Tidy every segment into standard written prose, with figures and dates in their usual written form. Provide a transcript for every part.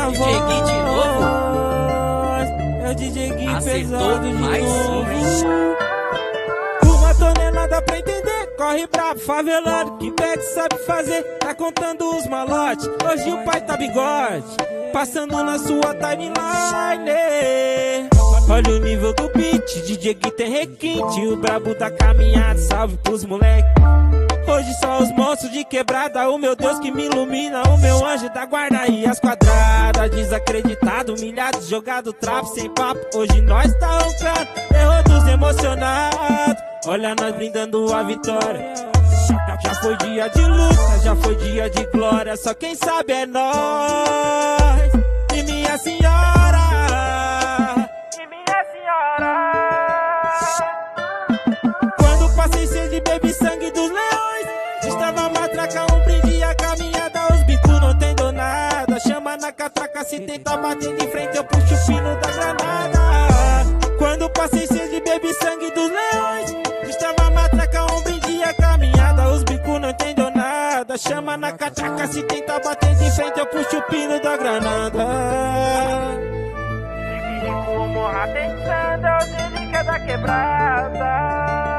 na DJ Gui de novo? É o DJ Gui Acertou pesado de mais novo. uma. Uma tonelada pra entender, corre brabo, favelado, que pega que sabe fazer, tá contando os malotes. Hoje o pai tá bigode, passando na sua timeline. Olha o nível do beat, DJ Gui tem requinte, o brabo da caminhada, salve pros moleque. Hoje só os monstros de quebrada, o meu Deus que me ilumina, o meu anjo da guarda e as quadradas. Desacreditado, humilhado, jogado trapo sem papo, hoje nós tá roncando, errou dos emocionados. Olha nós brindando a vitória, já foi dia de luta, já foi dia de glória, só quem sabe é nós. E minha senhora, e minha senhora. Quando passei sede, bebi sangue dos leões, estava matraca, um brinde a caminhada, os bicos não entendo nada. Chama na catraca, se tenta bater de frente, eu puxo o pino da granada. Quando passei sede, bebi sangue dos leões, estava matraca, um brinde a caminhada, os bicos não entendo nada. Chama na catraca, se tenta bater de frente, eu puxo o pino da granada. Como tentando, eu sei que é da quebrada.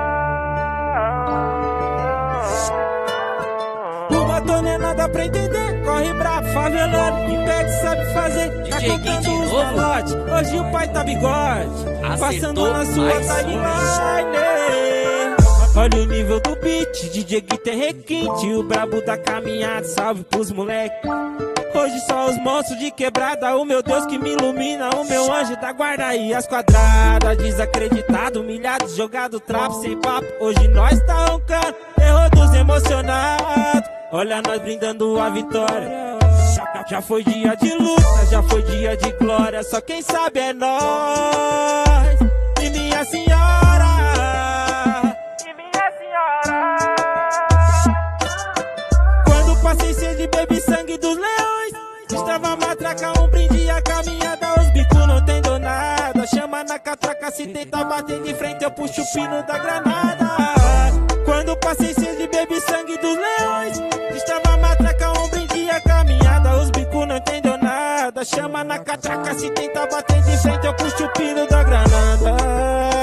Uma tonelada pra entender, corre bravo, favelando, que pega que sabe fazer, tá DJ Gui de contando os novo? malotes. Hoje o pai tá bigode, passando na sua mais timeline. Olha o nível do beat, DJ Gui tem requinte, o brabo da caminhada, salve pros moleque. Hoje só os monstros de quebrada, o meu Deus que me ilumina, o meu anjo da guarda e as quadradas. Desacreditado, humilhado, jogado trapo sem papo, hoje nós tá roncando, errou dos emocionados. Olha nós brindando a vitória, já foi dia de luta, já foi dia de glória, só quem sabe é nós. E minha senhora, E minha senhora. quando passei sede, bebi sangue dos leões, estava matraca, um brinde a caminhada, os bicos não entendo nada. Chama na catraca, se tenta bater de frente, eu puxo o pino da granada. Quando passei sede, bebi sangue dos leões, estava matraca, um brinde a caminhada, os bicos não entendo nada. Chama na catraca, se tenta bater de frente, eu puxo o pino da granada.